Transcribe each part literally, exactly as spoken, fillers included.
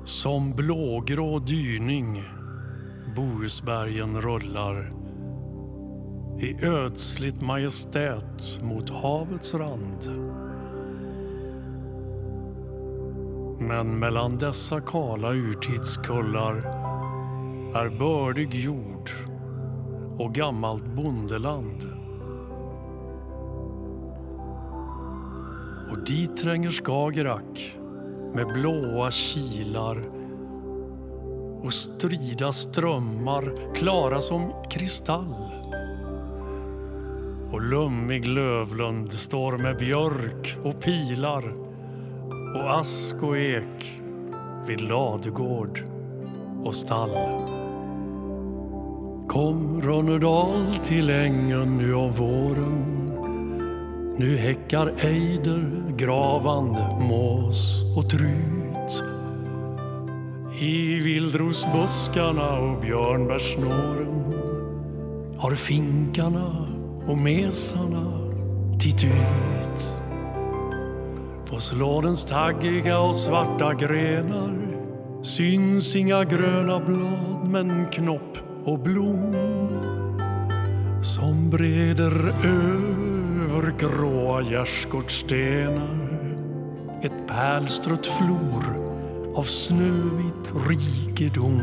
Som blågrå dyning Bohusbergen rullar i ödsligt majestät mot havets rand. Men mellan dessa kala urtidskullar är bördig jord och gammalt bondeland. Och dit tränger Skagerrak med blåa kilar och strida strömmar klara som kristall. Och lummig Lövlund står med björk och pilar och ask och ek vid ladugård och stall. Kom Rönnerdal till ängen nu om våren. Nu häckar ejder, gravand, mås och trut. I vildrosbuskarna och björnbärssnåren har finkarna och mesarna titt ut. På slådens taggiga och svarta grenar syns inga gröna blad men knopp och blom som breder över gråa gärdsgårdsstenar ett pärlstrött flor av snövit rikedom.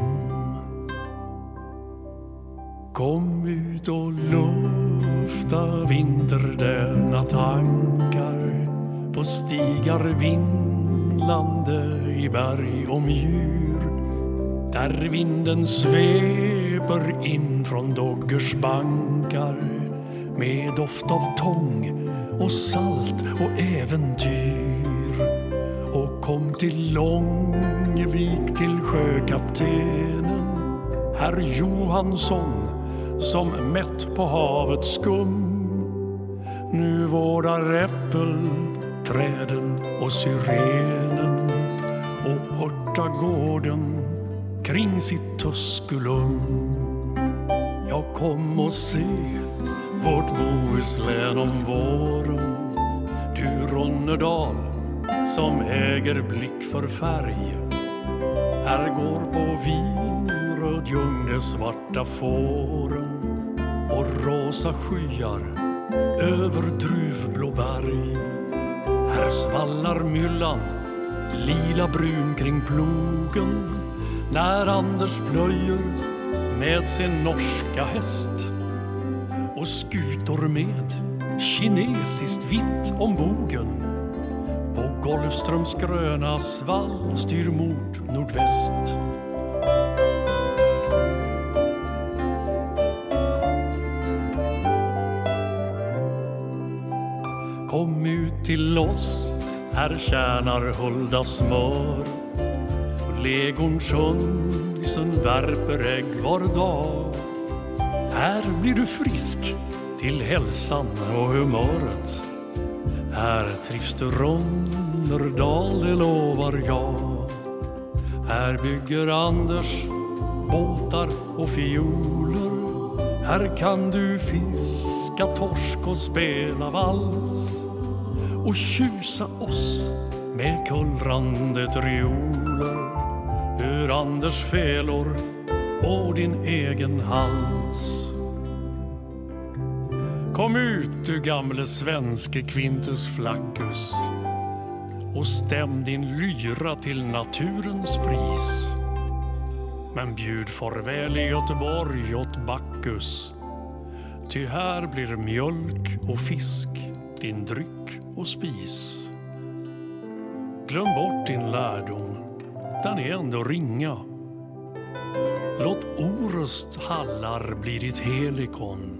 Kom ut och lufta vinterdävna tankar på stigar vindlande i berg och myr, där vinden sveper in från Doggers bankar med doft av tång och salt och äventyr. Och kom till Långvik till sjökaptenen herr Johansson som mätt på havets skum nu vårdar äppelträden och syrenen och örtagården kring sitt Tusculum. Jag kom och se vårt Bohuslän om våren, du Rönnerdal som äger blick för färg. Här går på vinröd ljung de svarta fåren och rosa skyar över druvblå berg. Här svallar myllan lila brun kring plogen när Anders plöjer med sin norska häst och skutor med kinesiskt vitt om bogen på Golfströms gröna svall styr mot nordväst. Kom ut till oss, här tjänar Hulda smöret och legonsjönsen värper ägg var dag. Här blir du frisk till hälsan och humöret. Här trivs du Rönnerdal, det lovar jag. Här bygger Anders båtar och fioler. Här kan du fiska torsk och spela vals och tjusa oss med kullrande trioler ur Anders felor och din egen hals. Kom ut, du gamle svenske Quintus Flaccus, och stäm din lyra till naturens pris. Men bjud farväl i Göteborg åt Bacchus, ty här blir mjölk och fisk din dryck och spis. Glöm bort din lärdom, den är ändå ringa. Låt Orust hallar bli ditt helikon.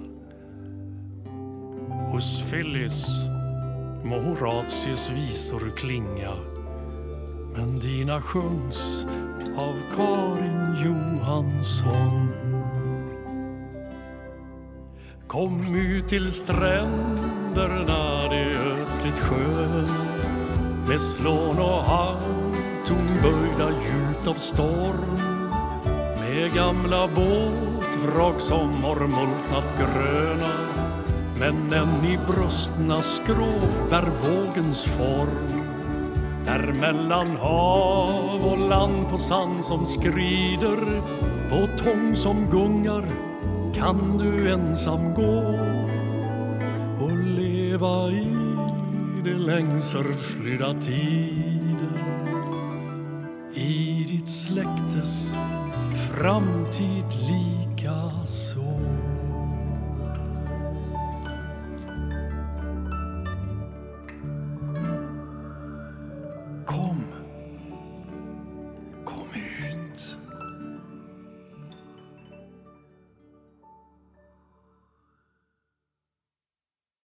Hos Phyllis må Horatius visor klinga, men dina sjungs av Karin Johansson. Kom ut till stränderna, det är ödsligt skön, med slån och handton böjda djupt av storm, med gamla båtvrak som har multnat gröna, men än i bröstna skrov bär vågens form. Där mellan hav och land på sand som skrider, på tång som gungar, kan du ensam gå och leva i det längs förflydda tider. I ditt släktes framtid lika så.